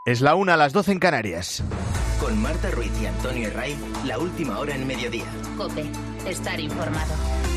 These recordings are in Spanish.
Es la 1, a las 12 en Canarias. Con Marta Ruiz y Antonio Herray, la última hora en mediodía. COPE, estar informado.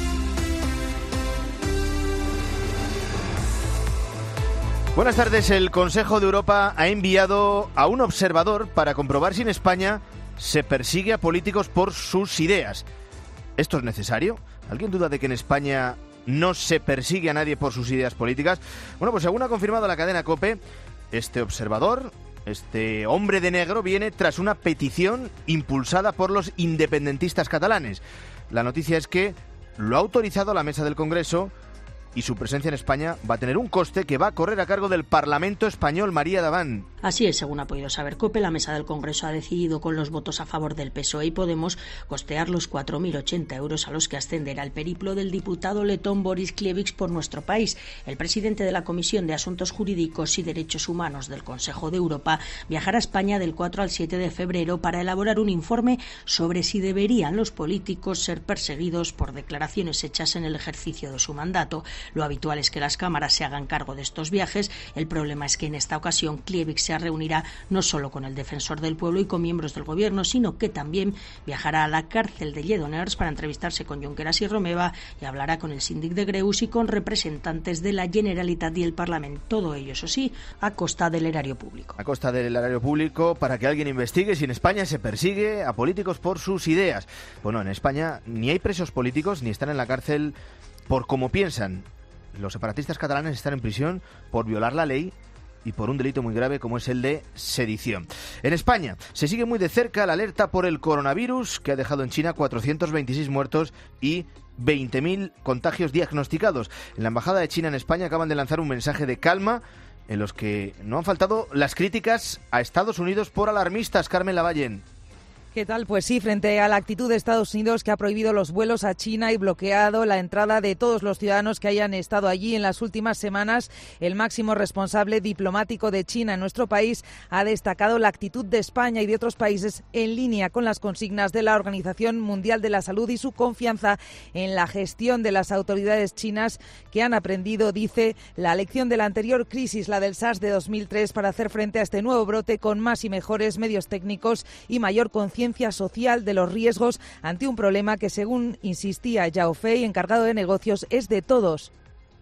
Buenas tardes. El Consejo de Europa ha enviado a un observador para comprobar si en España se persigue a políticos por sus ideas. ¿Esto es necesario? ¿Alguien duda de que en España no se persigue a nadie por sus ideas políticas? Bueno, pues según ha confirmado la cadena COPE, este observador, este hombre de negro, viene tras una petición impulsada por los independentistas catalanes. La noticia es que lo ha autorizado la mesa del Congreso y su presencia en España va a tener un coste que va a correr a cargo del Parlamento español. María Daván. Así es, según ha podido saber COPE, la mesa del Congreso ha decidido con los votos a favor del PSOE y Podemos costear los 4.080 euros a los que ascenderá el periplo del diputado letón Boris Klevich por nuestro país. El presidente de la Comisión de Asuntos Jurídicos y Derechos Humanos del Consejo de Europa viajará a España del 4 al 7 de febrero para elaborar un informe sobre si deberían los políticos ser perseguidos por declaraciones hechas en el ejercicio de su mandato. Lo habitual es que las cámaras se hagan cargo de estos viajes. El problema es que en esta ocasión Klevich se reunirá no solo con el defensor del pueblo y con miembros del gobierno, sino que también viajará a la cárcel de Lledoners para entrevistarse con Junqueras y Romeva y hablará con el síndic de Greus y con representantes de la Generalitat y el Parlamento. Todo ello, eso sí, a costa del erario público. A costa del erario público, para que alguien investigue si en España se persigue a políticos por sus ideas. Bueno, en España ni hay presos políticos ni están en la cárcel por cómo piensan. Los separatistas catalanes están en prisión por violar la ley y por un delito muy grave como es el de sedición. En España se sigue muy de cerca la alerta por el coronavirus, que ha dejado en China 426 muertos y 20.000 contagios diagnosticados. En la Embajada de China en España acaban de lanzar un mensaje de calma en los que no han faltado las críticas a Estados Unidos por alarmistas. Carmen Lavallen. ¿Qué tal? Pues sí, frente a la actitud de Estados Unidos, que ha prohibido los vuelos a China y bloqueado la entrada de todos los ciudadanos que hayan estado allí en las últimas semanas, el máximo responsable diplomático de China en nuestro país ha destacado la actitud de España y de otros países en línea con las consignas de la Organización Mundial de la Salud y su confianza en la gestión de las autoridades chinas, que han aprendido, dice, la lección de la anterior crisis, la del SARS de 2003, para hacer frente a este nuevo brote con más y mejores medios técnicos y mayor conciencia social de los riesgos ante un problema que, según insistía Yao Fei, encargado de negocios, es de todos.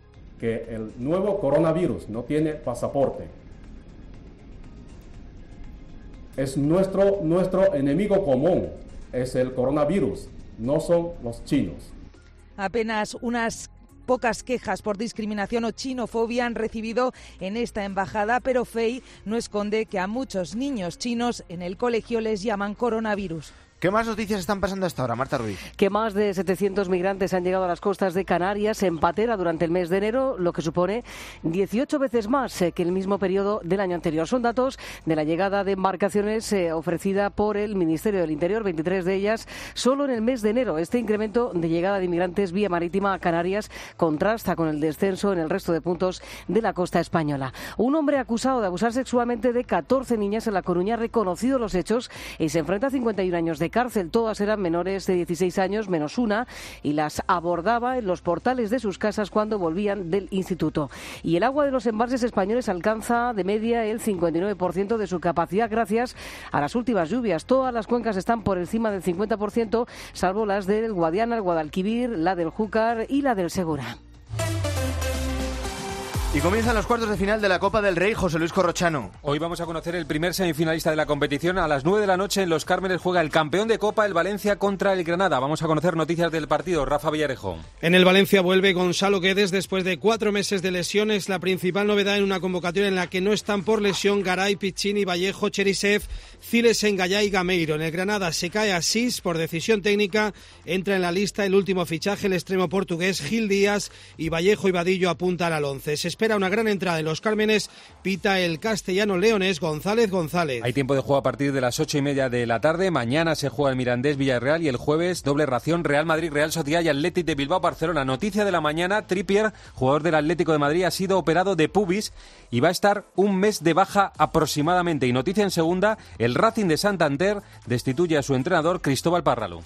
Que el nuevo coronavirus no tiene pasaporte. Es nuestro enemigo común, es el coronavirus, no son los chinos. Apenas unas pocas quejas por discriminación o chinofobia han recibido en esta embajada, pero Fei no esconde que a muchos niños chinos en el colegio les llaman coronavirus. ¿Qué más noticias están pasando hasta ahora, Marta Ruiz? Que más de 700 migrantes han llegado a las costas de Canarias en patera durante el mes de enero, lo que supone 18 veces más que el mismo periodo del año anterior. Son datos de la llegada de embarcaciones ofrecida por el Ministerio del Interior, 23 de ellas solo en el mes de enero. Este incremento de llegada de inmigrantes vía marítima a Canarias contrasta con el descenso en el resto de puntos de la costa española. Un hombre acusado de abusar sexualmente de 14 niñas en La Coruña ha reconocido los hechos y se enfrenta a 51 años de cárcel. Todas eran menores de 16 años menos una y las abordaba en los portales de sus casas cuando volvían del instituto. Y el agua de los embalses españoles alcanza de media el 59% de su capacidad gracias a las últimas lluvias. Todas las cuencas están por encima del 50%, salvo las del Guadiana, el Guadalquivir, la del Júcar y la del Segura. Y comienzan los cuartos de final de la Copa del Rey. José Luis Corrochano. Hoy vamos a conocer el primer semifinalista de la competición. A las 9 de la noche en Los Cármenes juega el campeón de Copa, el Valencia, contra el Granada. Vamos a conocer noticias del partido. Rafa Villarejo. En el Valencia vuelve Gonzalo Guedes después de 4 meses de lesiones. La principal novedad en una convocatoria en la que no están por lesión Garay, Piccini, Vallejo, Cherisev, Ciles, Engallá y Gameiro. En el Granada se cae Asís por decisión técnica. Entra en la lista el último fichaje, el extremo portugués Gil Díaz, y Vallejo y Vadillo apuntan al 11. Se espera una gran entrada en Los Cármenes. Pita el castellano leonés González. Hay tiempo de juego a partir de las 8:30 de la tarde. Mañana se juega el Mirandés Villarreal y el jueves doble ración Real Madrid, Real Sociedad y Athletic de Bilbao, Barcelona. Noticia de la mañana: Trippier, jugador del Atlético de Madrid, ha sido operado de pubis y va a estar un mes de baja aproximadamente. Y noticia en segunda: el Racing de Santander destituye a su entrenador Cristóbal Parralo.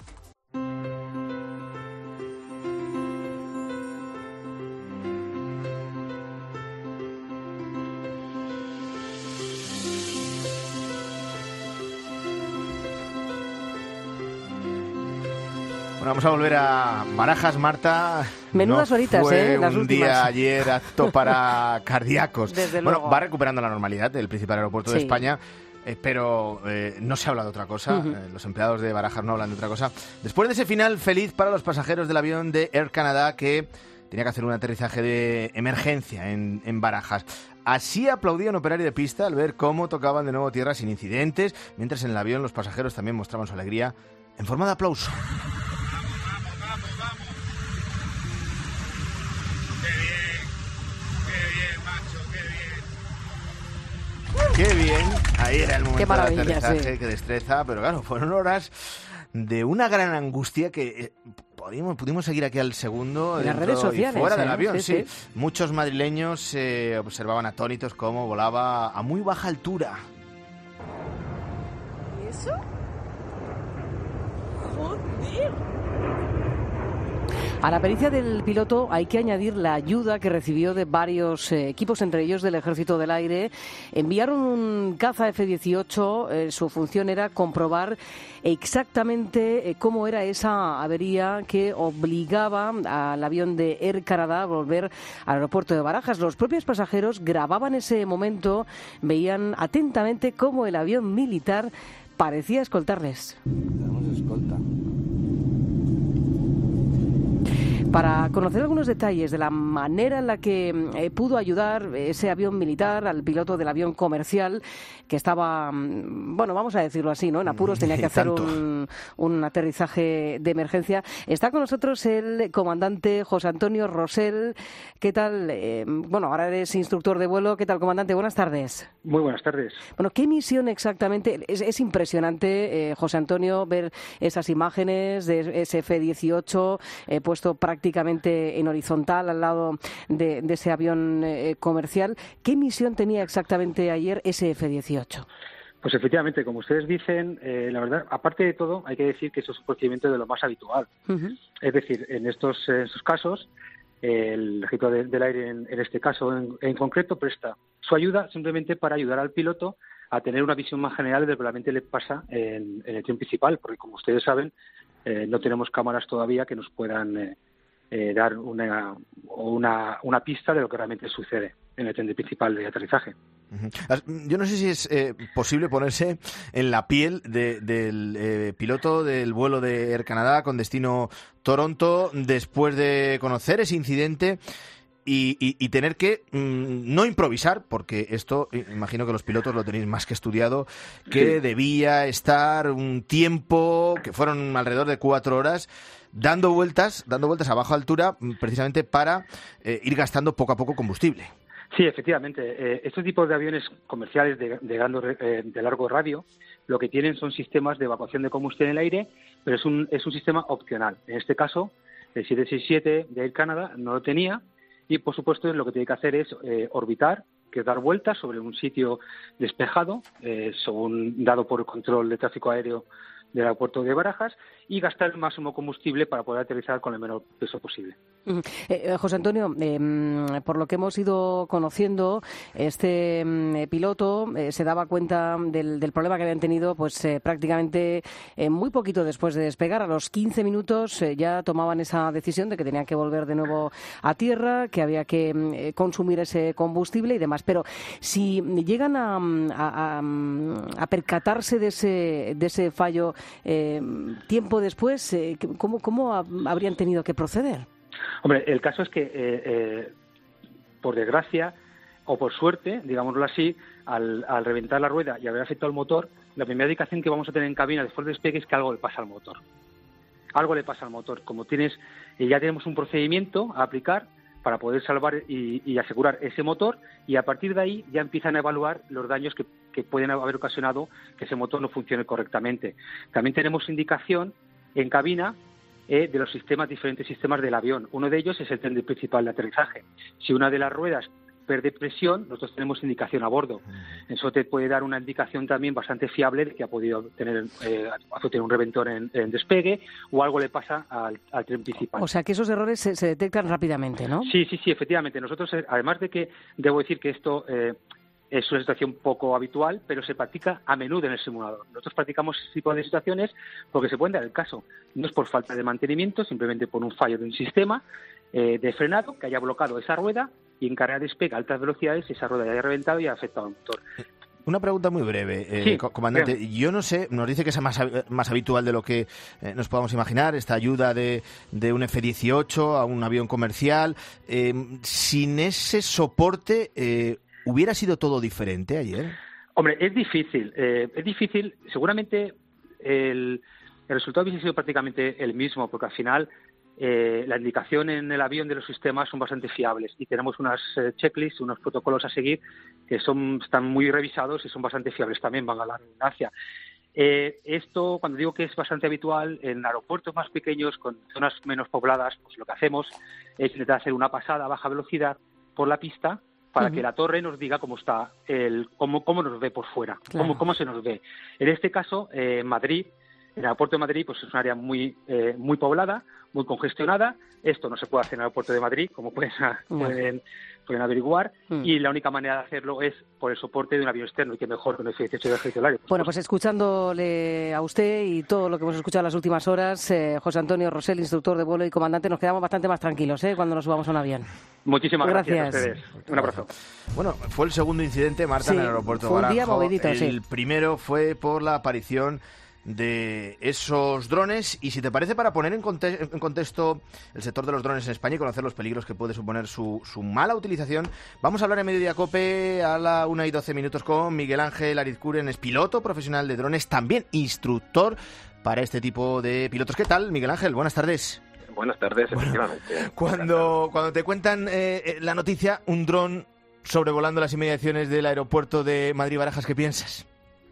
Bueno, vamos a volver a Barajas, Marta. Menudas horitas, las últimas. Día ayer apto para cardíacos. Desde bueno, luego. va recuperando la normalidad el principal aeropuerto de España. Pero no se habla de otra cosa. Los empleados de Barajas no hablan de otra cosa. Después de ese final feliz para los pasajeros del avión de Air Canada que tenía que hacer un aterrizaje de emergencia en Barajas. Así aplaudía un operario de pista al ver cómo tocaban de nuevo tierra sin incidentes, mientras en el avión los pasajeros también mostraban su alegría en forma de aplauso. Qué bien, ahí era el momento del aterrizaje, qué destreza, pero claro, fueron horas de una gran angustia que pudimos seguir aquí al segundo en las redes sociales, y fuera del avión, sí. Muchos madrileños observaban atónitos cómo volaba a muy baja altura. ¿Y eso? ¡Joder! A la pericia del piloto hay que añadir la ayuda que recibió de varios equipos, entre ellos del Ejército del Aire. Enviaron un caza F-18, su función era comprobar exactamente cómo era esa avería que obligaba al avión de Air Canada a volver al aeropuerto de Barajas. Los propios pasajeros grababan ese momento, veían atentamente cómo el avión militar parecía escoltarles. Tenemos escolta. Para conocer algunos detalles de la manera en la que pudo ayudar ese avión militar al piloto del avión comercial que estaba, bueno, vamos a decirlo así, ¿no? En apuros, tenía que hacer un aterrizaje de emergencia. Está con nosotros el comandante José Antonio Rosell. ¿Qué tal? Bueno, ahora eres instructor de vuelo. ¿Qué tal, comandante? Buenas tardes. Muy buenas tardes. Bueno, ¿qué misión exactamente? Es impresionante, José Antonio, ver esas imágenes de ese F-18 puesto prácticamente en horizontal al lado de ese avión comercial. ¿Qué misión tenía exactamente ayer ese F-18? Pues efectivamente, como ustedes dicen, la verdad, aparte de todo, hay que decir que eso es un procedimiento de lo más habitual. Es decir, en estos casos, el Ejército del Aire, en este caso en concreto, presta su ayuda simplemente para ayudar al piloto a tener una visión más general de lo que realmente le pasa en el tren principal, porque como ustedes saben, no tenemos cámaras todavía que nos puedan dar una pista de lo que realmente sucede en el tren principal de aterrizaje. Yo no sé si es posible ponerse en la piel del piloto del vuelo de Air Canada con destino Toronto después de conocer ese incidente y tener que no improvisar, porque esto, imagino que los pilotos lo tenéis más que estudiado, que debía estar un tiempo, que fueron alrededor de 4 horas, dando vueltas a baja altura, precisamente para ir gastando poco a poco combustible. Sí, efectivamente. Estos tipos de aviones comerciales de largo radio lo que tienen son sistemas de evacuación de combustible en el aire, pero es un sistema opcional. En este caso, el 767 de Air Canada no lo tenía y, por supuesto, lo que tiene que hacer es orbitar, que es dar vueltas sobre un sitio despejado, según dado por el control de tráfico aéreo del aeropuerto de Barajas, y gastar el máximo combustible para poder aterrizar con el menor peso posible. José Antonio, por lo que hemos ido conociendo, este piloto se daba cuenta del problema que habían tenido pues prácticamente muy poquito después de despegar. A los 15 minutos ya tomaban esa decisión de que tenían que volver de nuevo a tierra, que había que consumir ese combustible y demás. Pero si llegan a percatarse de ese fallo tiempo después, ¿cómo habrían tenido que proceder? Hombre, el caso es que, por desgracia, o por suerte, digámoslo así, al reventar la rueda y haber afectado el motor, la primera indicación que vamos a tener en cabina después del despegue es que algo le pasa al motor. Algo le pasa al motor. Como ya tenemos un procedimiento a aplicar para poder salvar y asegurar ese motor, y a partir de ahí ya empiezan a evaluar los daños que pueden haber ocasionado que ese motor no funcione correctamente. También tenemos indicación en cabina de los diferentes sistemas del avión. Uno de ellos es el tren principal de aterrizaje. Si una de las ruedas pierde presión, nosotros tenemos indicación a bordo. Eso te puede dar una indicación también bastante fiable de que ha podido tener un reventón en despegue o algo le pasa al tren principal. O sea, que esos errores se detectan rápidamente, ¿no? Sí, efectivamente. Nosotros, además de que, debo decir que esto Es una situación poco habitual, pero se practica a menudo en el simulador. Nosotros practicamos ese tipo de situaciones porque se pueden dar el caso. No es por falta de mantenimiento, simplemente por un fallo de un sistema de frenado que haya bloqueado esa rueda y en carrera de despegue a altas velocidades esa rueda haya reventado y haya afectado al motor. Una pregunta muy breve, Sí, comandante. bien. Yo no sé, nos dice que es más habitual de lo que nos podamos imaginar, esta ayuda de un F-18 a un avión comercial. Sin ese soporte, ¿hubiera sido todo diferente ayer? Hombre, es difícil. Seguramente el resultado hubiese sido prácticamente el mismo, porque al final la indicación en el avión de los sistemas son bastante fiables y tenemos unas checklists, unos protocolos a seguir que están muy revisados y son bastante fiables también, van a la redundancia. Esto, cuando digo que es bastante habitual, en aeropuertos más pequeños, con zonas menos pobladas, pues lo que hacemos es intentar hacer una pasada a baja velocidad por la pista para que la torre nos diga cómo está, cómo nos ve por fuera, Claro. cómo se nos ve. En este caso, Madrid, el aeropuerto de Madrid, pues es un área muy poblada, muy congestionada. Esto no se puede hacer en el aeropuerto de Madrid, como pueden averiguar, y la única manera de hacerlo es por el soporte de un avión externo, y que mejor que un F-18 de ejército del aire. Bueno, pues escuchándole a usted y todo lo que hemos escuchado en las últimas horas, José Antonio Rosell, instructor de vuelo y comandante, nos quedamos bastante más tranquilos cuando nos subamos a un avión. Muchísimas gracias a Gracias. ustedes. Un abrazo. Bueno, fue el segundo incidente, Marta, Sí, en el aeropuerto de fue un Barajo. día movidito, El sí. primero fue por la aparición de esos drones, y si te parece, para poner en contexto el sector de los drones en España y conocer los peligros que puede suponer su mala utilización, vamos a hablar en Mediodía COPE a la 1:12 con Miguel Ángel Arizcuren, es piloto profesional de drones, también instructor para este tipo de pilotos. ¿Qué tal, Miguel Ángel? Buenas tardes. Buenas tardes, efectivamente. Cuando te cuentan la noticia, un dron sobrevolando las inmediaciones del aeropuerto de Madrid-Barajas, ¿qué piensas?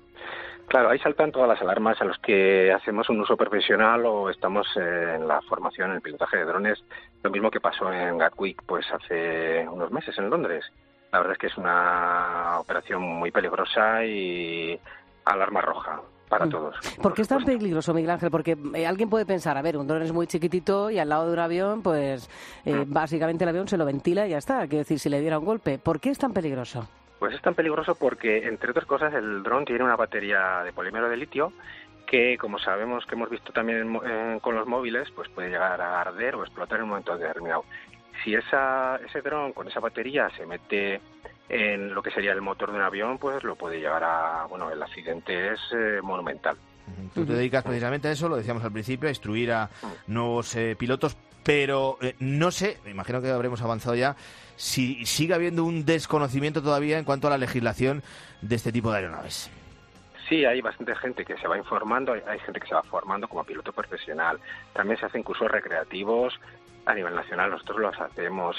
Claro, ahí saltan todas las alarmas a los que hacemos un uso profesional o estamos en la formación, en el pilotaje de drones. Lo mismo que pasó en Gatwick pues hace unos meses en Londres. La verdad es que es una operación muy peligrosa y alarma roja para todos. ¿Por qué es tan peligroso, Miguel Ángel? Porque alguien puede pensar, a ver, un dron es muy chiquitito y al lado de un avión, pues básicamente el avión se lo ventila y ya está. Quiero decir, si le diera un golpe. ¿Por qué es tan peligroso? Pues es tan peligroso porque, entre otras cosas, el dron tiene una batería de polímero de litio que, como sabemos, que hemos visto también con los móviles, pues puede llegar a arder o explotar en un momento determinado. Si ese dron con esa batería se mete en lo que sería el motor de un avión, pues lo puede llevar a... Bueno, el accidente es monumental. Tú te dedicas precisamente a eso, lo decíamos al principio, a instruir a nuevos pilotos, pero no sé, me imagino que habremos avanzado ya, si sigue habiendo un desconocimiento todavía en cuanto a la legislación de este tipo de aeronaves. Sí, hay bastante gente que se va informando, hay gente que se va formando como piloto profesional. También se hacen cursos recreativos a nivel nacional, nosotros los hacemos.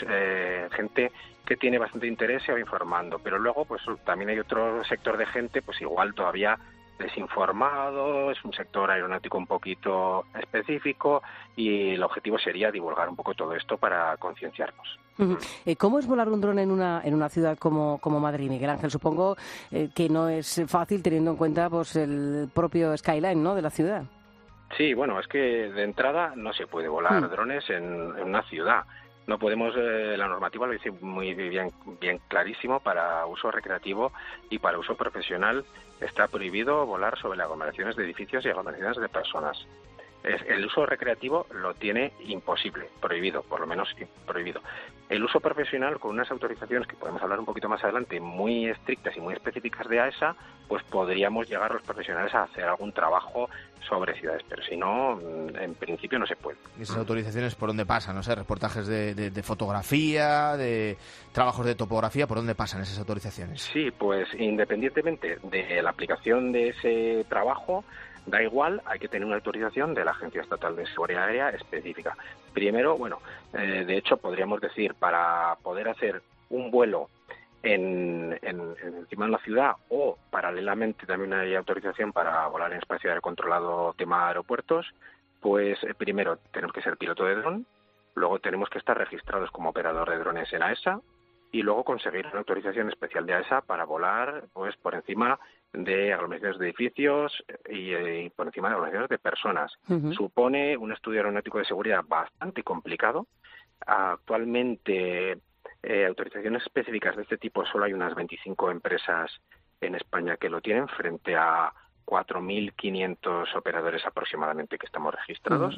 Gente que tiene bastante interés se va informando, pero luego pues también hay otro sector de gente pues igual todavía desinformado, es un sector aeronáutico un poquito específico y el objetivo sería divulgar un poco todo esto para concienciarnos. ¿Cómo es volar un dron en una ciudad como Madrid, Miguel Ángel? Supongo que no es fácil teniendo en cuenta pues el propio skyline, ¿no?, de la ciudad. Sí, bueno, es que de entrada no se puede volar drones en una ciudad. No podemos, la normativa lo dice muy bien clarísimo, para uso recreativo y para uso profesional está prohibido volar sobre aglomeraciones de edificios y aglomeraciones de personas. El uso recreativo lo tiene imposible, prohibido, por lo menos prohibido. El uso profesional, con unas autorizaciones que podemos hablar un poquito más adelante, muy estrictas y muy específicas de AESA, pues podríamos llegar los profesionales a hacer algún trabajo sobre ciudades, pero si no, en principio no se puede. ¿Y esas autorizaciones por dónde pasan? No sé, reportajes de fotografía, de trabajos de topografía, ¿por dónde pasan esas autorizaciones? Sí, pues independientemente de la aplicación de ese trabajo, da igual, hay que tener una autorización de la Agencia Estatal de Seguridad Aérea específica. Primero, bueno, de hecho podríamos decir, para poder hacer un vuelo encima de la ciudad, o paralelamente también hay autorización para volar en espacio aéreo controlado, tema aeropuertos, pues primero tenemos que ser piloto de dron, luego tenemos que estar registrados como operador de drones en AESA y luego conseguir una autorización especial de AESA para volar pues por encima de aglomeraciones de edificios y por encima de aglomeraciones de personas. Supone un estudio aeronáutico de seguridad bastante complicado. Actualmente autorizaciones específicas de este tipo solo hay unas 25 empresas en España que lo tienen, frente a 4.500 operadores aproximadamente que estamos registrados.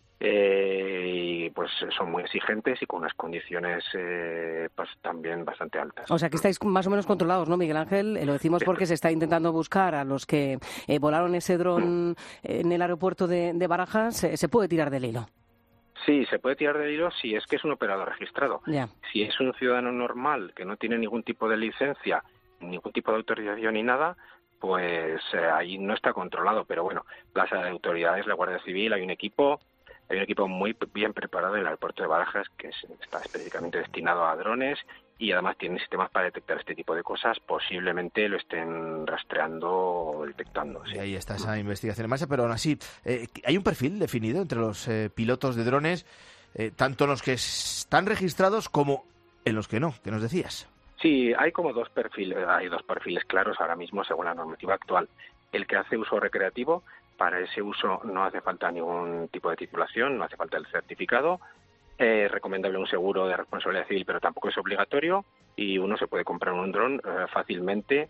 Y pues son muy exigentes y con unas condiciones pues también bastante altas. O sea que estáis más o menos controlados, ¿no, Miguel Ángel? Lo decimos porque se está intentando buscar a los que volaron ese dron en el aeropuerto de Barajas. ¿Se puede tirar del hilo? Sí, se puede tirar del hilo si es que es un operador registrado. Ya. Si es un ciudadano normal que no tiene ningún tipo de licencia, ningún tipo de autorización ni nada, pues ahí no está controlado. Pero bueno, las autoridades, la Guardia Civil, hay un equipo muy bien preparado en el aeropuerto de Barajas que está específicamente destinado a drones y además tiene sistemas para detectar este tipo de cosas. Posiblemente lo estén rastreando o detectando. Sí. Y ahí está esa investigación en marcha, pero aún así, ¿hay un perfil definido entre los pilotos de drones, tanto en los que están registrados como en los que no, que nos decías? Sí, hay como dos perfiles claros ahora mismo según la normativa actual. El que hace uso recreativo, para ese uso no hace falta ningún tipo de titulación, no hace falta el certificado. Es recomendable un seguro de responsabilidad civil, pero tampoco es obligatorio, y uno se puede comprar un dron fácilmente,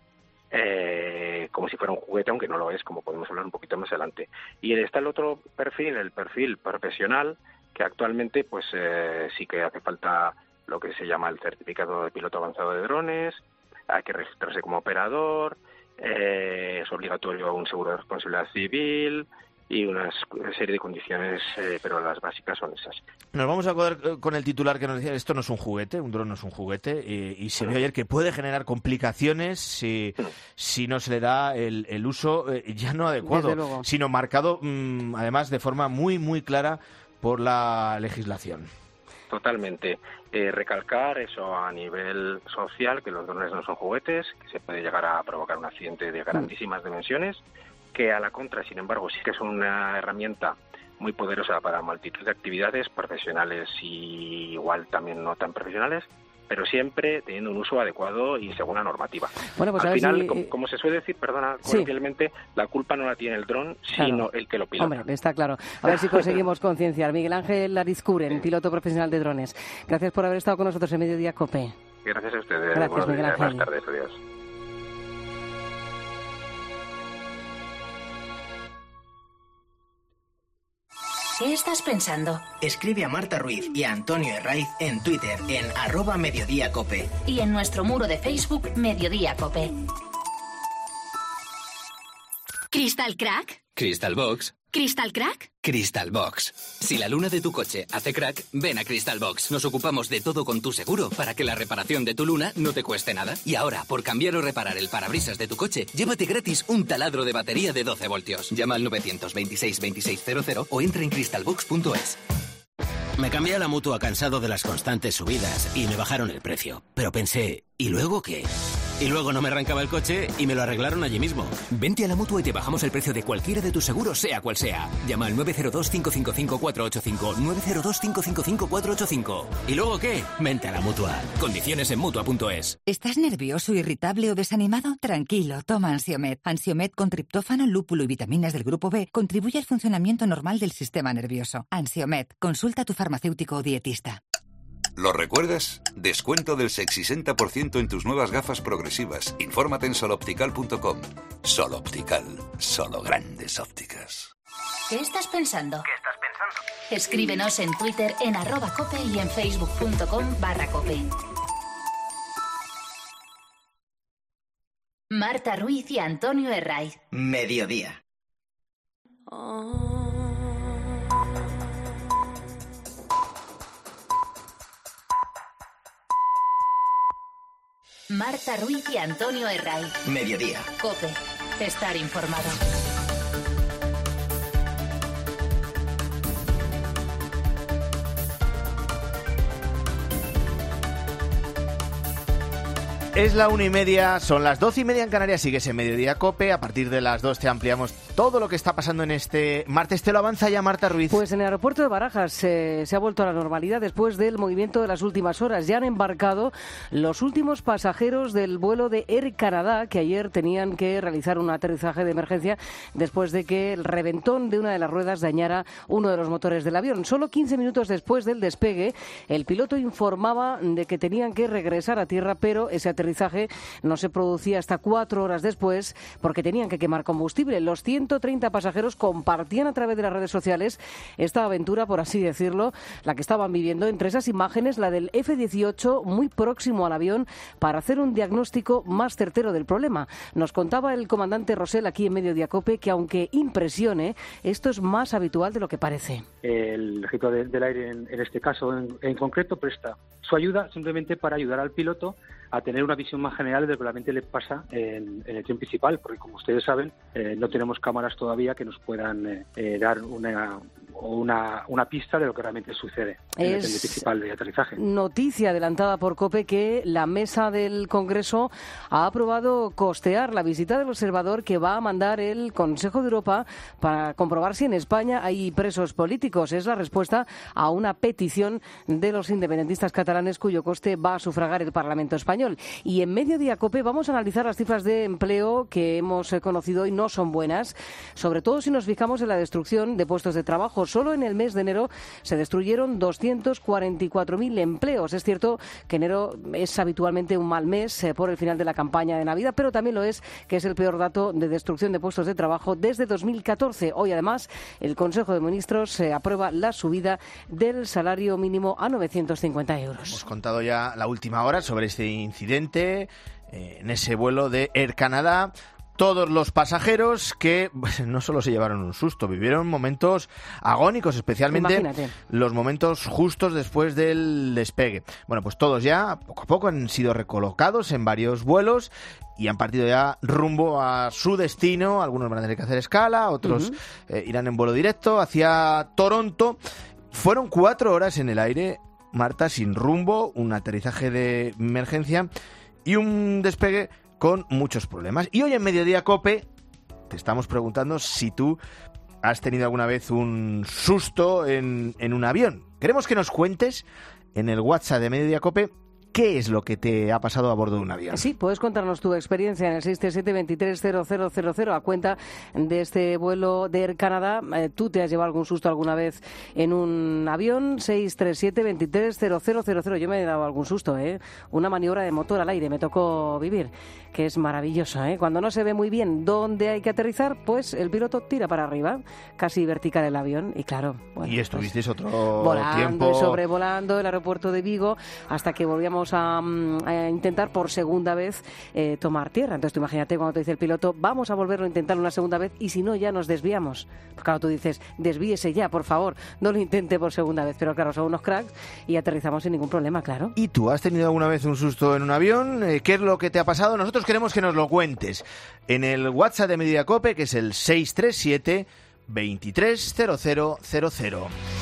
como si fuera un juguete, aunque no lo es, como podemos hablar un poquito más adelante. Y está el otro perfil, el perfil profesional, que actualmente pues sí que hace falta lo que se llama el certificado de piloto avanzado de drones, hay que registrarse como operador, es obligatorio un seguro de responsabilidad civil y una serie de condiciones, pero las básicas son esas. Nos vamos a acordar con el titular que nos decía, esto no es un juguete, un dron no es un juguete, y se vio ayer que puede generar complicaciones si no se le da el uso ya no adecuado, sino marcado además de forma muy, muy clara por la legislación. Totalmente. Recalcar eso a nivel social, que los drones no son juguetes, que se puede llegar a provocar un accidente de grandísimas dimensiones, que a la contra, sin embargo, sí que es una herramienta muy poderosa para multitud de actividades profesionales y igual también no tan profesionales, pero siempre teniendo un uso adecuado y según la normativa. Bueno, pues al final, como se suele decir, coloquialmente, la culpa no la tiene el dron, sino el que lo pilota. Hombre, está claro. A ver si conseguimos concienciar. Miguel Ángel Arizcuren, piloto profesional de drones. Gracias por haber estado con nosotros en Mediodía COPE. Gracias a ustedes. Gracias, Miguel Ángel. Buenas tardes, adiós. ¿Qué estás pensando? Escribe a Marta Ruiz y a Antonio Herraiz en Twitter en @mediodíacope. Y en nuestro muro de Facebook, Mediodía Cope. ¿Crystal Crack? ¿Crystal Box? ¿Crystal Crack? Crystal Box. Si la luna de tu coche hace crack, ven a Crystal Box. Nos ocupamos de todo con tu seguro para que la reparación de tu luna no te cueste nada. Y ahora, por cambiar o reparar el parabrisas de tu coche, llévate gratis un taladro de batería de 12 voltios. Llama al 926 2600 o entra en crystalbox.es. Me cambié a la Mutua cansado de las constantes subidas y me bajaron el precio. Pero pensé, ¿y luego qué? Y luego no me arrancaba el coche y me lo arreglaron allí mismo. Vente a la Mutua y te bajamos el precio de cualquiera de tus seguros, sea cual sea. Llama al 902-555-485. 902-555-485. ¿Y luego qué? Vente a la Mutua. Condiciones en Mutua.es. ¿Estás nervioso, irritable o desanimado? Tranquilo, toma Ansiomed. Ansiomed con triptófano, lúpulo y vitaminas del grupo B contribuye al funcionamiento normal del sistema nervioso. Ansiomed, consulta a tu farmacéutico o dietista. ¿Lo recuerdas? Descuento del 60% en tus nuevas gafas progresivas. Infórmate en soloptical.com. Sol Optical. Solo grandes ópticas. ¿Qué estás pensando? Escríbenos en Twitter en @cope y en facebook.com/cope. Marta Ruiz y Antonio Herraiz. Mediodía. Marta Ruiz y Antonio Herraiz. Mediodía. COPE. Estar informado. Es la 1:30, son las 12:30 en Canarias, sigues en Mediodía COPE. A partir de las 2 te ampliamos todo lo que está pasando en este martes. Te lo avanza ya Marta Ruiz. Pues en el aeropuerto de Barajas se ha vuelto a la normalidad después del movimiento de las últimas horas. Ya han embarcado los últimos pasajeros del vuelo de Air Canada, que ayer tenían que realizar un aterrizaje de emergencia después de que el reventón de una de las ruedas dañara uno de los motores del avión. Solo 15 minutos después del despegue, el piloto informaba de que tenían que regresar a tierra, pero ese aterrizaje no se producía hasta 4 horas después porque tenían que quemar combustible. Los 130 pasajeros compartían a través de las redes sociales esta aventura, por así decirlo, la que estaban viviendo. Entre esas imágenes, la del F-18 muy próximo al avión para hacer un diagnóstico más certero del problema. Nos contaba el comandante Rosell aquí en Mediodía COPE que, aunque impresione, esto es más habitual de lo que parece. El Ejército del Aire, en este caso en concreto, presta su ayuda simplemente para ayudar al piloto a tener una visión más general de lo que realmente le pasa en el tren principal, porque como ustedes saben, no tenemos cámaras todavía que nos puedan dar una pista de lo que realmente sucede en el tren principal de aterrizaje. Noticia adelantada por COPE que la mesa del Congreso ha aprobado costear la visita del observador que va a mandar el Consejo de Europa para comprobar si en España hay presos políticos. Es la respuesta a una petición de los independentistas catalanes cuyo coste va a sufragar el Parlamento español. Y en Mediodía COPE vamos a analizar las cifras de empleo que hemos conocido y no son buenas, sobre todo si nos fijamos en la destrucción de puestos de trabajo. Solo en el mes de enero se destruyeron 244.000 empleos. Es cierto que enero es habitualmente un mal mes por el final de la campaña de Navidad, pero también lo es que es el peor dato de destrucción de puestos de trabajo desde 2014. Hoy, además, el Consejo de Ministros aprueba la subida del salario mínimo a 950 euros. Hemos contado ya la última hora sobre este incidente en ese vuelo de Air Canada. Todos los pasajeros que no solo se llevaron un susto, vivieron momentos agónicos, especialmente los momentos justos después del despegue. Bueno, pues todos ya, poco a poco, han sido recolocados en varios vuelos y han partido ya rumbo a su destino. Algunos van a tener que hacer escala, otros irán en vuelo directo hacia Toronto. Fueron 4 horas en el aire, Marta, sin rumbo, un aterrizaje de emergencia y un despegue con muchos problemas. Y hoy en Mediodía COPE te estamos preguntando si tú has tenido alguna vez un susto en un avión. Queremos que nos cuentes en el WhatsApp de Mediodía COPE qué es lo que te ha pasado a bordo de un avión. Sí, puedes contarnos tu experiencia en el 637-230000 a cuenta de este vuelo de Air Canada. ¿Tú te has llevado algún susto alguna vez en un avión? 637-230000. Yo me he dado algún susto, una maniobra de motor al aire me tocó vivir, que es maravillosa, Cuando no se ve muy bien dónde hay que aterrizar, pues el piloto tira para arriba, casi vertical el avión, y claro... Bueno, y estuvisteis otro volando tiempo... y sobrevolando el aeropuerto de Vigo hasta que volvíamos a intentar por segunda vez tomar tierra. Entonces tú imagínate cuando te dice el piloto, vamos a volverlo a intentar una segunda vez y si no ya nos desviamos. Pues claro, tú dices, desvíese ya, por favor, no lo intente por segunda vez. Pero claro, son unos cracks y aterrizamos sin ningún problema, claro. ¿Y tú has tenido alguna vez un susto en un avión? ¿Qué es lo que te ha pasado? Nosotros queremos que nos lo cuentes en el WhatsApp de Mediodía COPE, que es el 637 230000.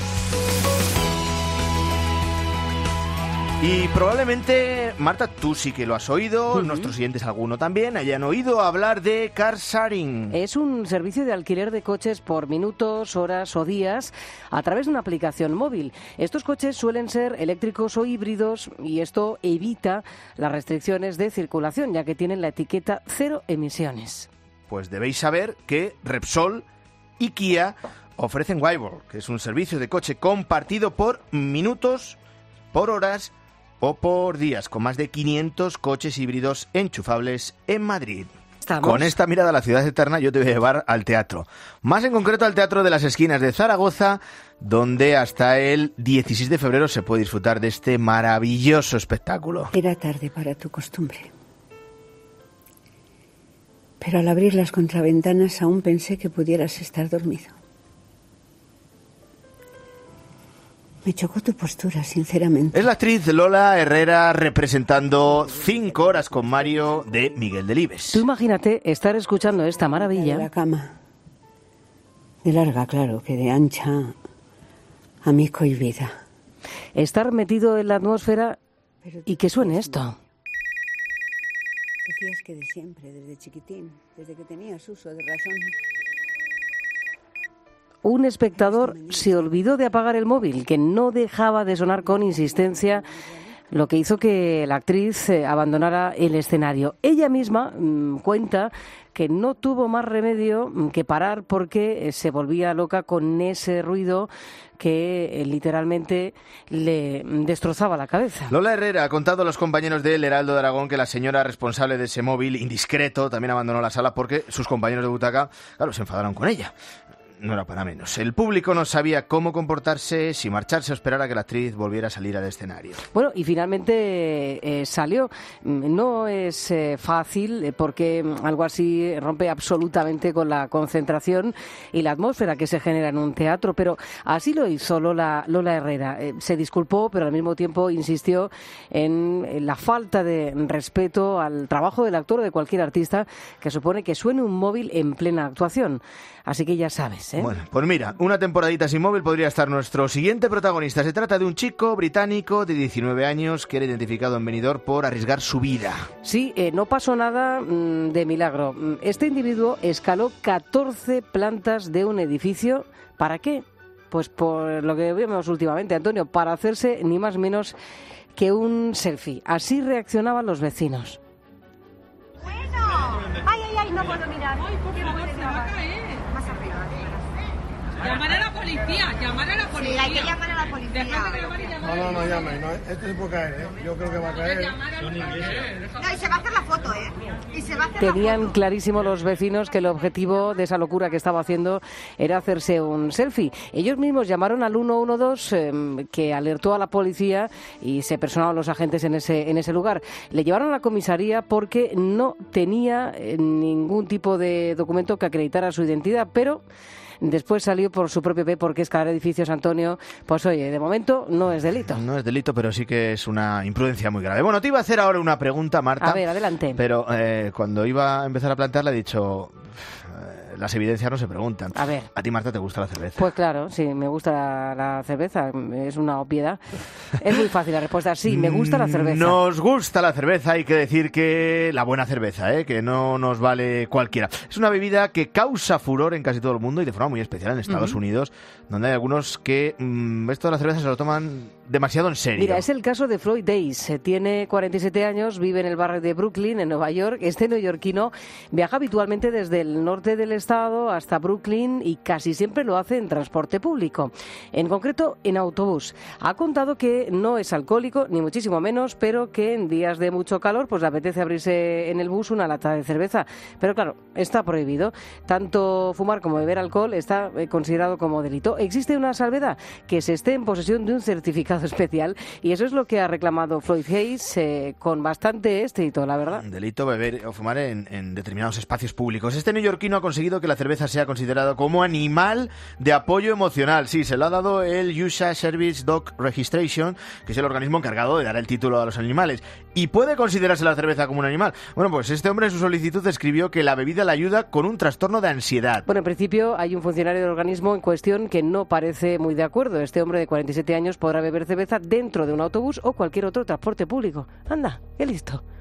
Y probablemente, Marta, tú sí que lo has oído, nuestros siguientes alguno también, hayan oído hablar de car sharing. Es un servicio de alquiler de coches por minutos, horas o días a través de una aplicación móvil. Estos coches suelen ser eléctricos o híbridos y esto evita las restricciones de circulación, ya que tienen la etiqueta 0 emisiones. Pues debéis saber que Repsol y Kia ofrecen Wayworld, que es un servicio de coche compartido por minutos, por horas o por días, con más de 500 coches híbridos enchufables en Madrid. ¿Estamos? Con esta mirada a la ciudad eterna yo te voy a llevar al teatro. Más en concreto al Teatro de las Esquinas de Zaragoza, donde hasta el 16 de febrero se puede disfrutar de este maravilloso espectáculo. Era tarde para tu costumbre. Pero al abrir las contraventanas aún pensé que pudieras estar dormido. Me chocó tu postura, sinceramente. Es la actriz Lola Herrera representando 5 horas con Mario de Miguel Delibes. Tú imagínate estar escuchando esta maravilla. De la cama. De larga, claro, que de ancha, amico y vida. Estar metido en la atmósfera y que suene esto. Decías que de siempre, desde chiquitín, desde que tenías uso de razón. Un espectador se olvidó de apagar el móvil, que no dejaba de sonar con insistencia, lo que hizo que la actriz abandonara el escenario. Ella misma cuenta que no tuvo más remedio que parar porque se volvía loca con ese ruido que literalmente le destrozaba la cabeza. Lola Herrera ha contado a los compañeros del Heraldo de Aragón que la señora responsable de ese móvil indiscreto también abandonó la sala porque sus compañeros de butaca, claro, se enfadaron con ella. No era para menos. El público no sabía cómo comportarse, si marcharse o esperar a que la actriz volviera a salir al escenario. Bueno, y finalmente salió. No es fácil porque algo así rompe absolutamente con la concentración y la atmósfera que se genera en un teatro, pero así lo hizo Lola Herrera. Se disculpó, pero al mismo tiempo insistió en la falta de respeto al trabajo del actor o de cualquier artista que supone que suene un móvil en plena actuación. Así que ya sabes, ¿eh? Bueno, pues mira, una temporadita sin móvil podría estar nuestro siguiente protagonista. Se trata de un chico británico de 19 años que era identificado en Benidorm por arriesgar su vida. Sí, no pasó nada de milagro. Este individuo escaló 14 plantas de un edificio. ¿Para qué? Pues por lo que vemos últimamente, Antonio, para hacerse ni más ni menos que un selfie. Así reaccionaban los vecinos. Bueno, ay, no puedo mirar. Ay, ¿por qué no puedes mirar? Más arriba. Llamar a la policía. Sí, hay que llamar a la policía. No llame, no, esto se puede caer, ¿eh? Yo creo que va a caer. No, y se va a hacer la foto, ¿eh? Tenían clarísimo los vecinos que el objetivo de esa locura que estaba haciendo era hacerse un selfie. Ellos mismos llamaron al 112 que alertó a la policía y se personaron los agentes en ese lugar. Le llevaron a la comisaría porque no tenía ningún tipo de documento que acreditara su identidad, pero después salió por su propio pie porque escalar edificios, Antonio, pues oye, de momento no es delito. No es delito, pero sí que es una imprudencia muy grave. Bueno, te iba a hacer ahora una pregunta, Marta. A ver, adelante. Pero cuando iba a empezar a plantearla he dicho... las evidencias no se preguntan. A ver. ¿A ti, Marta, te gusta la cerveza? Pues claro, sí, me gusta la cerveza. Es una obviedad. Es muy fácil la respuesta. Sí, me gusta la cerveza. Nos gusta la cerveza. Hay que decir que la buena cerveza, que no nos vale cualquiera. Es una bebida que causa furor en casi todo el mundo y de forma muy especial en Estados Unidos, donde hay algunos que esto de la cerveza se lo toman demasiado en serio. Mira, es el caso de Floyd Days. Tiene 47 años, vive en el barrio de Brooklyn, en Nueva York. Este neoyorquino viaja habitualmente desde el norte del estado hasta Brooklyn y casi siempre lo hace en transporte público, en concreto en autobús. Ha contado que no es alcohólico, ni muchísimo menos, pero que en días de mucho calor pues le apetece abrirse en el bus una lata de cerveza. Pero claro, está prohibido. Tanto fumar como beber alcohol está considerado como delito. Existe una salvedad, que se esté en posesión de un certificado especial, y eso es lo que ha reclamado Floyd Hayes con bastante éxito, la verdad. Delito beber o fumar en determinados espacios públicos. Este neoyorquino ha conseguido que la cerveza sea considerado como animal de apoyo emocional. Sí, se lo ha dado el USA Service Dog Registration, que es el organismo encargado de dar el título a los animales. ¿Y puede considerarse la cerveza como un animal? Bueno, pues este hombre en su solicitud escribió que la bebida le ayuda con un trastorno de ansiedad. Bueno, en principio hay un funcionario del organismo en cuestión que no parece muy de acuerdo. Este hombre de 47 años podrá beber cerveza dentro de un autobús o cualquier otro transporte público. Anda, qué listo.